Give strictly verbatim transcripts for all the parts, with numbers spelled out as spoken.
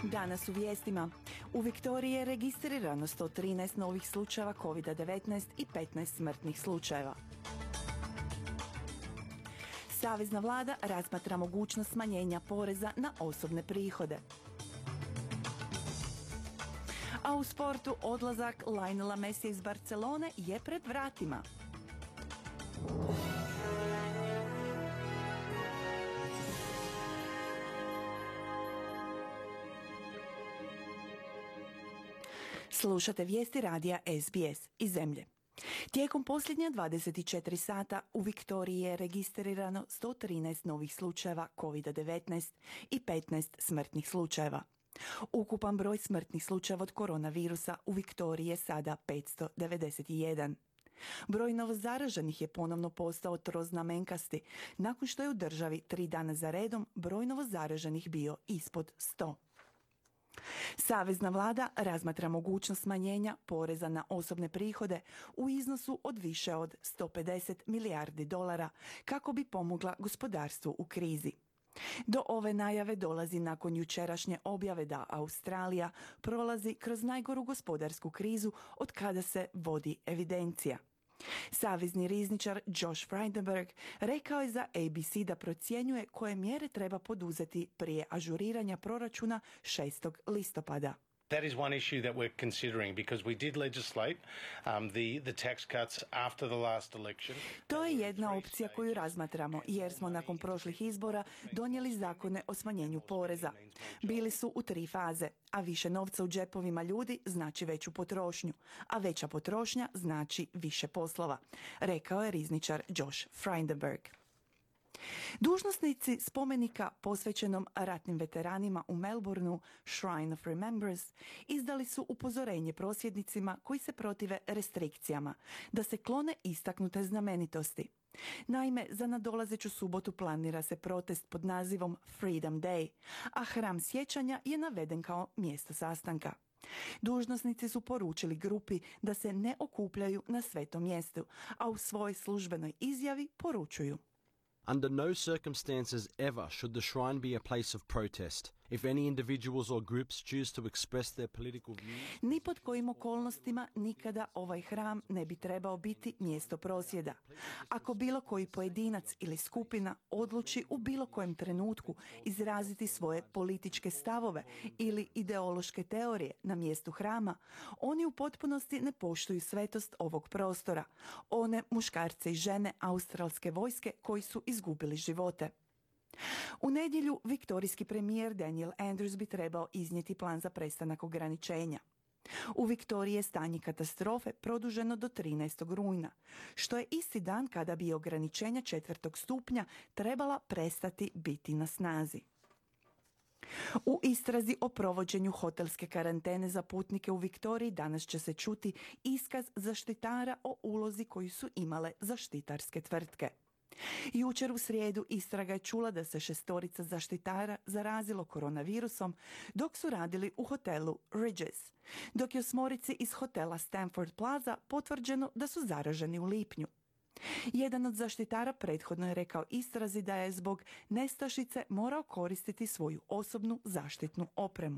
Danas u vijestima. U Viktoriji je registrirano sto trinaest novih slučajeva kovid devetnaest i petnaest smrtnih slučajeva. Savezna vlada razmatra mogućnost smanjenja poreza na osobne prihode. A u sportu odlazak Lionela Messija iz Barcelone je pred vratima. Slušate vijesti radija S B S iz zemlje. Tijekom posljednja dvadeset četiri sata u Viktoriji je registrirano sto trinaest novih slučajeva kovid devetnaest i petnaest smrtnih slučajeva. Ukupan broj smrtnih slučajeva od koronavirusa u Viktoriji je sada petsto devedeset jedan. Broj novozaraženih je ponovno postao troznamenkasti, nakon što je u državi tri dana za redom broj novozaraženih bio ispod sto. Savezna vlada razmatra mogućnost smanjenja poreza na osobne prihode u iznosu od više od sto pedeset milijardi dolara kako bi pomogla gospodarstvu u krizi. Do ove najave dolazi nakon jučerašnje objave da Australija prolazi kroz najgoru gospodarsku krizu od kada se vodi evidencija. Savezni rizničar Josh Frydenberg rekao je za A B C da procjenjuje koje mjere treba poduzeti prije ažuriranja proračuna šestog listopada. That is one issue that we're considering because we did legislate um, the, the tax cuts after the last election. To je jedna opcija koju razmatramo jer smo nakon prošlih izbora donijeli zakone o smanjenju poreza. Bili su u tri faze, a više novca u džepovima ljudi znači veću potrošnju, a veća potrošnja znači više poslova, rekao je rizničar Josh Frydenberg. Dužnosnici spomenika posvećenom ratnim veteranima u Melbourneu, Shrine of Remembrance, izdali su upozorenje prosvjednicima koji se protive restrikcijama da se klone istaknute znamenitosti. Naime, za nadolazeću subotu planira se protest pod nazivom Freedom Day, a hram sjećanja je naveden kao mjesto sastanka. Dužnosnici su poručili grupi da se ne okupljaju na svetom mjestu, a u svojoj službenoj izjavi poručuju: Under no circumstances ever should the shrine be a place of protest. If any individuals or groups choose to express their political views... Ni pod kojim okolnostima nikada ovaj hram ne bi trebao biti mjesto prosvjeda. Ako bilo koji pojedinac ili skupina odluči u bilo kojem trenutku izraziti svoje političke stavove ili ideološke teorije na mjestu hrama, oni u potpunosti ne poštuju svetost ovog prostora, one muškarce i žene australske vojske koji su izgubili živote. U nedjelju viktorijski premijer Daniel Andrews bi trebao iznijeti plan za prestanak ograničenja. U Viktoriji je stanje katastrofe produženo do trinaestog rujna, što je isti dan kada bi ograničenja četvrtog stupnja trebala prestati biti na snazi. U istrazi o provođenju hotelske karantene za putnike u Viktoriji danas će se čuti iskaz zaštitara o ulozi koju su imale zaštitarske tvrtke. Jučer u srijedu istraga je čula da se šestorica zaštitara zarazilo koronavirusom dok su radili u hotelu Regis, dok je osmorici iz hotela Stanford Plaza potvrđeno da su zaraženi u lipnju. Jedan od zaštitara prethodno je rekao istrazi da je zbog nestašice morao koristiti svoju osobnu zaštitnu opremu.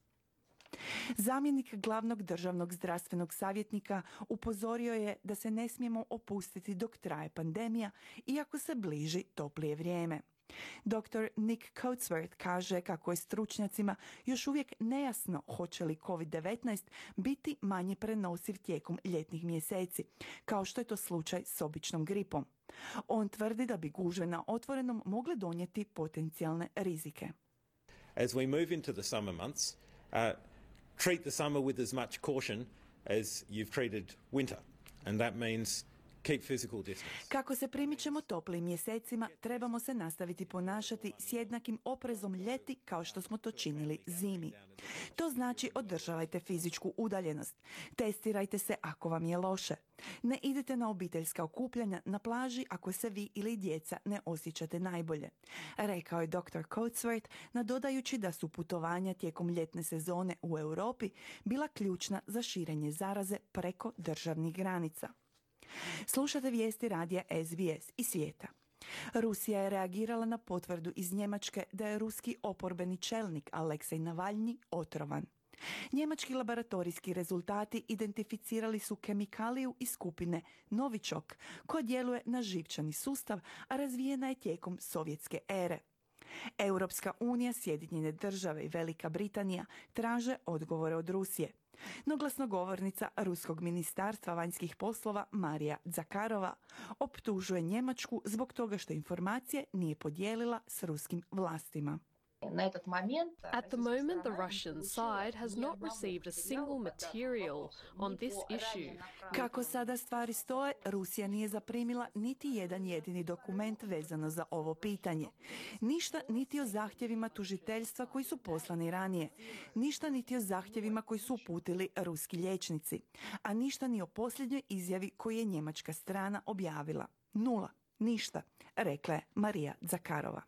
Zamjenik glavnog državnog zdravstvenog savjetnika upozorio je da se ne smijemo opustiti dok traje pandemija, iako se bliži toplije vrijeme. doktor Nick Coatsworth kaže kako je stručnjacima još uvijek nejasno hoće li kovid devetnaest biti manje prenosiv tijekom ljetnih mjeseci, kao što je to slučaj s običnom gripom. On tvrdi da bi gužve na otvorenom mogle donijeti potencijalne rizike. As we move into the summer months, uh, treat the summer with as much caution as you've treated winter, and that means keep physical distance. Kako se primičemo toplim mjesecima, trebamo se nastaviti ponašati s jednakim oprezom ljeti kao što smo to činili zimi. To znači održavajte fizičku udaljenost. Testirajte se ako vam je loše. Ne idete na obiteljska okupljanja na plaži ako se vi ili djeca ne osjećate najbolje, rekao je doktor Coatsworth, nadodajući da su putovanja tijekom ljetne sezone u Europi bila ključna za širenje zaraze preko državnih granica. Slušate vijesti radija S B S i svijeta. Rusija je reagirala na potvrdu iz Njemačke da je ruski oporbeni čelnik Aleksej Navalnji otrovan. Njemački laboratorijski rezultati identificirali su kemikaliju iz skupine Novichok, koja djeluje na živčani sustav, a razvijena je tijekom sovjetske ere. Europska unija, Sjedinjene države i Velika Britanija traže odgovore od Rusije. No glasnogovornica Ruskog ministarstva vanjskih poslova Marija Zakarova optužuje Njemačku zbog toga što informacije nije podijelila s ruskim vlastima. At the moment, the Russian side has not received a single material on this issue. Kako sada stvari stoje, Rusija nije zaprimila niti jedan jedini dokument vezano za ovo pitanje. Ništa niti o zahtjevima tužiteljstva koji su poslani ranije. Ništa niti o zahtjevima koji su uputili ruski liječnici. A ništa ni o posljednjoj izjavi koju je njemačka strana objavila. Nula. Ništa, rekla je Marija Zakarova.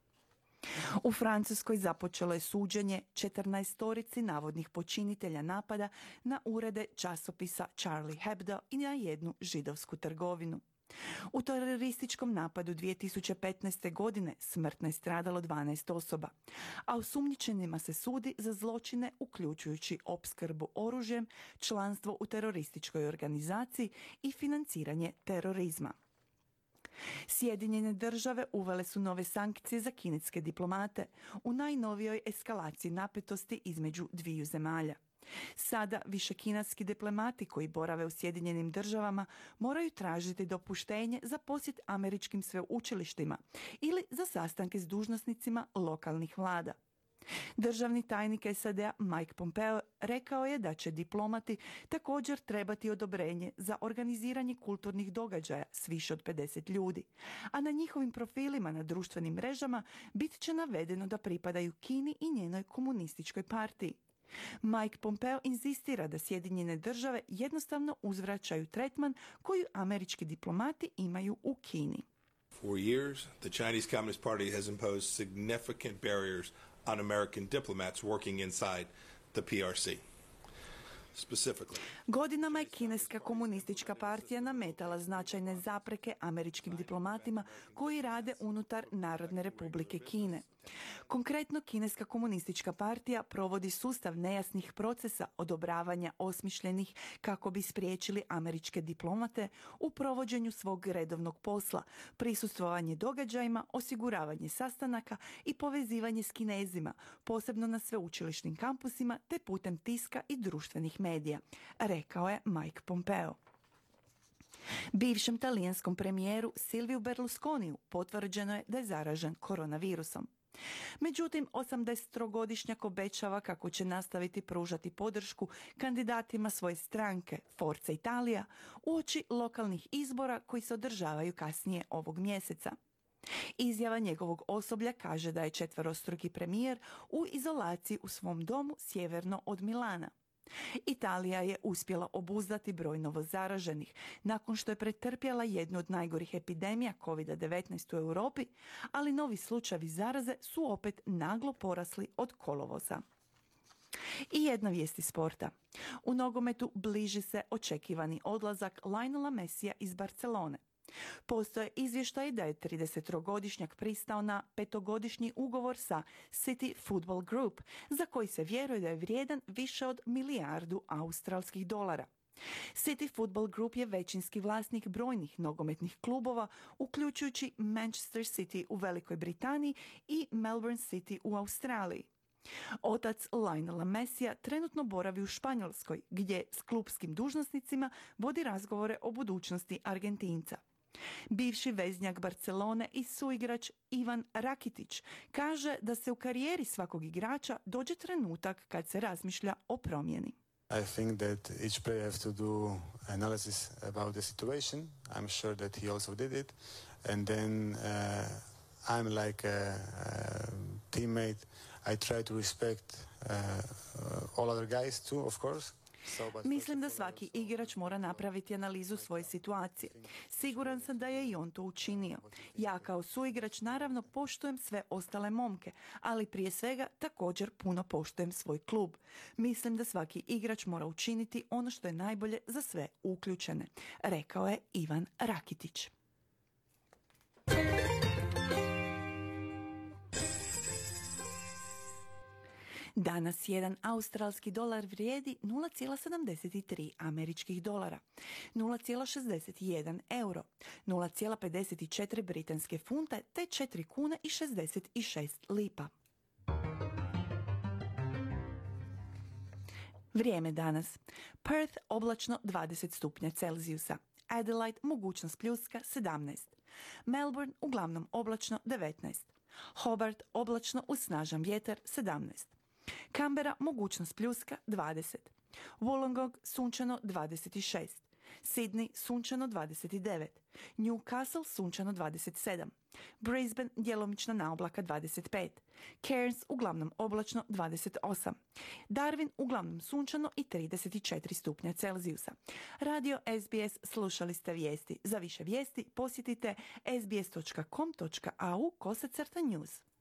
U Francuskoj započelo je suđenje četrnaestorici navodnih počinitelja napada na urede časopisa Charlie Hebdo i na jednu židovsku trgovinu. U terorističkom napadu dvije tisuće petnaeste. godine smrtno je stradalo dvanaest osoba, a osumnjičenima se sudi za zločine uključujući opskrbu oružjem, članstvo u terorističkoj organizaciji i financiranje terorizma. Sjedinjene države uvele su nove sankcije za kineske diplomate u najnovijoj eskalaciji napetosti između dviju zemalja. Sada više kineski diplomati koji borave u Sjedinjenim državama moraju tražiti dopuštenje za posjet američkim sveučilištima ili za sastanke s dužnosnicima lokalnih vlada. Državni tajnik S A D-a Mike Pompeo rekao je da će diplomati također trebati odobrenje za organiziranje kulturnih događaja s više od pedeset ljudi, a na njihovim profilima na društvenim mrežama bit će navedeno da pripadaju Kini i njenoj komunističkoj partiji. Mike Pompeo inzistira da Sjedinjene države jednostavno uzvraćaju tretman koji američki diplomati imaju u Kini. For years, the Chinese Communist Party has imposed significant barriers on American diplomats working inside the P R C. Specifically. Godinama je kineska komunistička partija nametala značajne zapreke američkim diplomatima koji rade unutar Narodne republike Kine. Konkretno, kineska komunistička partija provodi sustav nejasnih procesa odobravanja osmišljenih kako bi spriječili američke diplomate u provođenju svog redovnog posla, prisustvovanje događajima, osiguravanje sastanaka i povezivanje s Kinezima, posebno na sveučilišnim kampusima te putem tiska i društvenih medija, rekao je Mike Pompeo. Bivšem talijanskom premijeru Silviu Berlusconiju potvrđeno je da je zaražen koronavirusom. Međutim, osamdesettrogodišnjak obećava kako će nastaviti pružati podršku kandidatima svoje stranke Forza Italia uoči lokalnih izbora koji se održavaju kasnije ovog mjeseca. Izjava njegovog osoblja kaže da je četverostruki premijer u izolaciji u svom domu sjeverno od Milana. Italija je uspjela obuzdati broj novozaraženih nakon što je pretrpjela jednu od najgorih epidemija kovid devetnaest u Europi, ali novi slučajevi zaraze su opet naglo porasli od kolovoza. I jedna vijest iz sporta. U nogometu bliži se očekivani odlazak Lionela Messija iz Barcelone. Postoje izvještaji da je tridesettrogodišnjak pristao na petogodišnji ugovor sa City Football Group, za koji se vjeruje da je vrijedan više od milijardu australskih dolara. City Football Group je većinski vlasnik brojnih nogometnih klubova, uključujući Manchester City u Velikoj Britaniji i Melbourne City u Australiji. Otac Lionela Messija trenutno boravi u Španjolskoj, gdje s klubskim dužnosnicima vodi razgovore o budućnosti Argentinca. Bivši veznjak Barcelone i suigrač Ivan Rakitić kaže da se u karijeri svakog igrača dođe trenutak kad se razmišlja o promjeni. I think that each player has to do analysis about the situation. I'm sure that he also did it. And then uh, I'm like a, a teammate. I try to respect uh, all other guys too, of course. Mislim da svaki igrač mora napraviti analizu svoje situacije. Siguran sam da je i on to učinio. Ja kao suigrač naravno poštujem sve ostale momke, ali prije svega također puno poštujem svoj klub. Mislim da svaki igrač mora učiniti ono što je najbolje za sve uključene, rekao je Ivan Rakitić. Danas jedan australski dolar vrijedi nula zarez sedamdeset tri američkih dolara, nula zarez šezdeset jedan euro, nula zarez pedeset četiri britanske funte te četiri kune i šezdeset šest lipa. Vrijeme danas. Perth oblačno dvadeset stupnja Celzijusa. Adelaide mogućnost pljuska sedamnaest. Melbourne uglavnom oblačno devetnaest. Hobart oblačno uz snažan vjetar sedamnaest. Canberra mogućnost pljuska dvadeset. Wollongong sunčano dvadeset šest. Sydney sunčano dvadeset devet. Newcastle sunčano dvadeset sedam. Brisbane djelomična naoblaka dvadeset pet. Cairns uglavnom oblačno dvadeset osam. Darwin uglavnom sunčano i trideset četiri stupnja Celzijusa. Radio S B S, slušali ste vijesti. Za više vijesti posjetite sbs dot com dot a u kosacrta news.